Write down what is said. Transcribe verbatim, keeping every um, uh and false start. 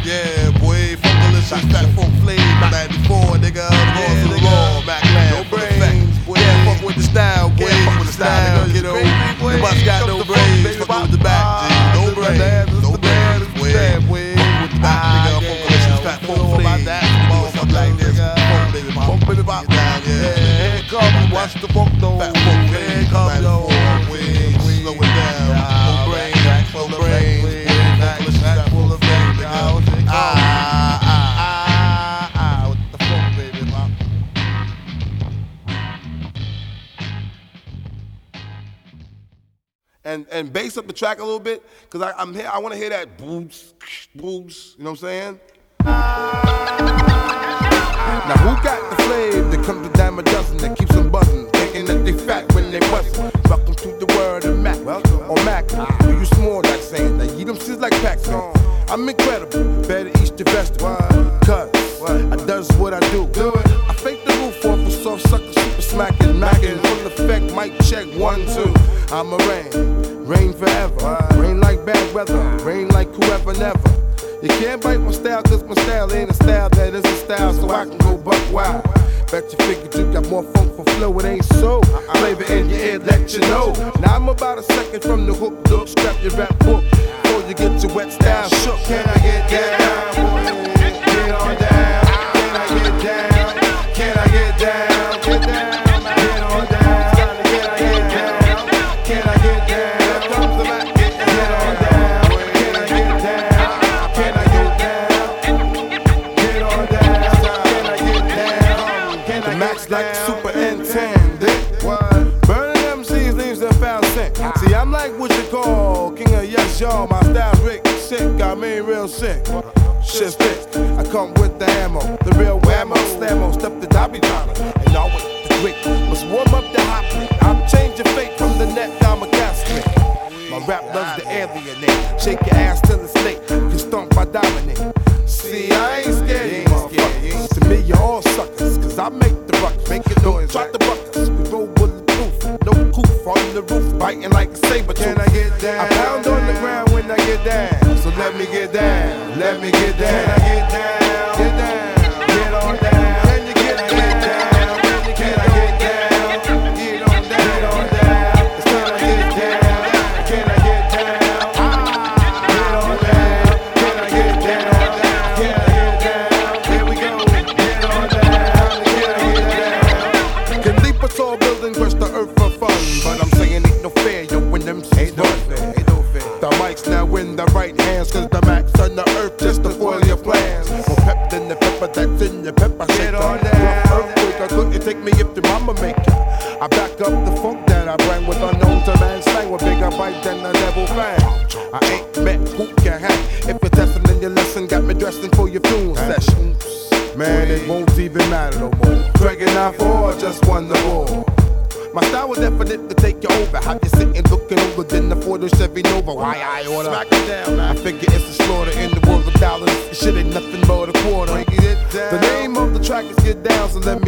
Yeah, boy, Funkalicious, Fat Funk Flavor, ninety-four, nigga, the laws of the law, Mac Land, full effect. Yeah, fuck with the style, boy, fuck with the style, nigga, get old. The bus got no brains, fuck with the back, G, no brains, no brains, boy. Fuck with the back, nigga, Funkalicious, Fat Funk Flavor. Motherfucker like this, funk baby, pop, baby, pop down, yeah. Here it comes, watch the funk though. Fat Funk Flavor, here it comes, yo. Slow it down, no brains, no brains, Funkalicious, Fat Funk Flavor, nigga. Ah, ah, ah, ah, with the funk, baby, pop. And and bass up the track a little bit, cause I, I'm here. I want to hear that booms, booms. You know what I'm saying? Now who got the flavor that comes to dime a dozen that keeps them buzzing, thinking that they fat when they bustin'? Welcome to the world of Mac, or Mac. Do you small like saying that? Eat them shits like packs on. I'm incredible, better eat the vegetable. Cause I does what I do. I fake the roof off a soft sucker, super smacking, macking, full effect, mic check, one, two. I'm a rain, rain forever. Rain like bad weather, rain like whoever never. You can't bite my style, cause my style ain't a style that is a style, so I can go buck wild. Bet you figured you got more funk for flow, it ain't so. Flavor in your ear, let you know. Now I'm about a second from the hook, look, scrap your rap book before you get your wet style shook. Can I get down, boy? Get on down. Can I get down? Can I get down? Get down. Get on down. Can I get down? Can I get down? Comes the Mac. Get on down. Can I get down? Can I get down? Get on down. Can I get down? The Mac's like super intended. Burning M Cs leaves them foul scent. See, I'm like what you call king of yes, y'all. My style's Rick sick, I mean real sick. Shit's thick. I come with the ammo, the real whammo, slammo, stuff that I be trying to. And all with the quick. Let's warm up the hot plate. I'm changing fate from the net down my casket. My rap loves to alienate. Shake your ass till it's late. You stomp, I dominate. See, I ain't scared, you ain't scared. To me, you're all suckers, cause I make the ruckus. Make it noise, drop the buckets. We roll bulletproof, no coof on the roof, biting like a saber tooth. Can I get down? I pound on the ground when I get down. So let me get down, let me get down. Can I get down? Get down, get on down. Can you get down? Can I get down? Get on down, get on down. It's time I get down. Can I get down? Get on down. Can I get down? Can I get down? Here we go. Get on down. Can I get down? Can leap a tall building, crush the earth for fun, but I'm saying ain't no fair. Yo, when them ain't no fair, ain't no fair. The mic's now in the right hands, cause the Mac's on the earth just to foil your plans. More pep than the pepper that's in your pepper shaker. Rough earthquake, I couldn't take me if the mama make it. I back up the funk that I bring with unknown to man slang with bigger bite than the devil fang. I ain't met who can hang. If you're testing in your lesson, got me dressing for your funeral session. Man, it won't even matter no more. Dragging out four, just won the war. My style was definite to take you over. Have you sitting looking over than the Ford or Chevy Nova? Why I order? Smack it down, I figure it's a slaughter in the world of dollars. This shit ain't nothing but a quarter. The name of the track is Get Down, so let me